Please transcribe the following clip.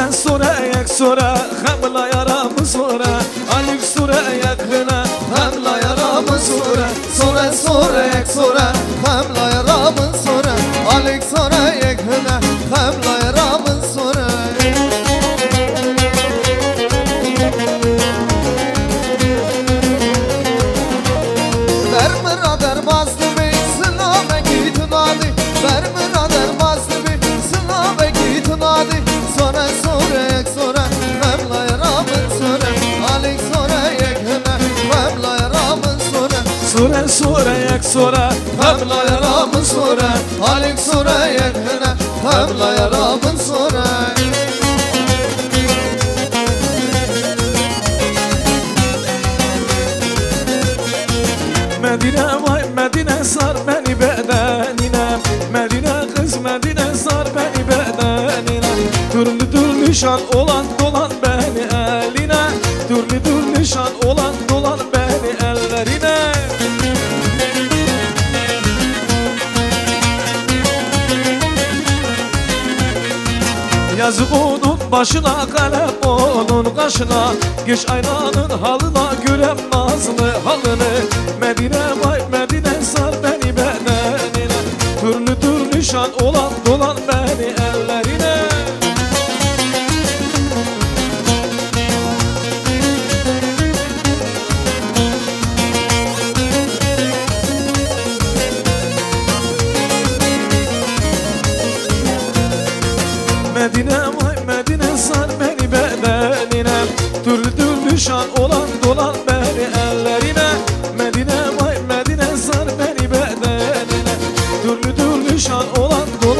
Sore sore yak sore Hamla yaramı sore Alik sore yakına Hamla yaramı sore Sore sore yak sore Hamla yaramın sore Alik sore yakına Hamla yaramın sore Vermirader bazlı bir sınava gittin hadi Vermirader bazlı bir sınava gittin hadi Sore sore yak sore Hamla yaramın sore Alik sore yakına Hamla yaramın sore Sore sore yak sore Hamla yaramın sore Alik sore yakına Hamla yaramın sore Medine vay Medine sar beni bedenine Medine kız Medine sar beni bedenine Türlü türlü şan olan dolan beni eline Türlü türlü şan olan dolan beni ellerine Yazık onun başına kalem onun kaşına Geç aynanın halına gülem nazlı halını Medine vay Medine sar beni bedenine Türlü türlü şan olan dolan beni ellerine Medine vay Medine sar beni bedenine Türlü türlü şan olan dolan beni ellerine Medine vay Medine sar beni bedenine Türlü türlü şan olan dolan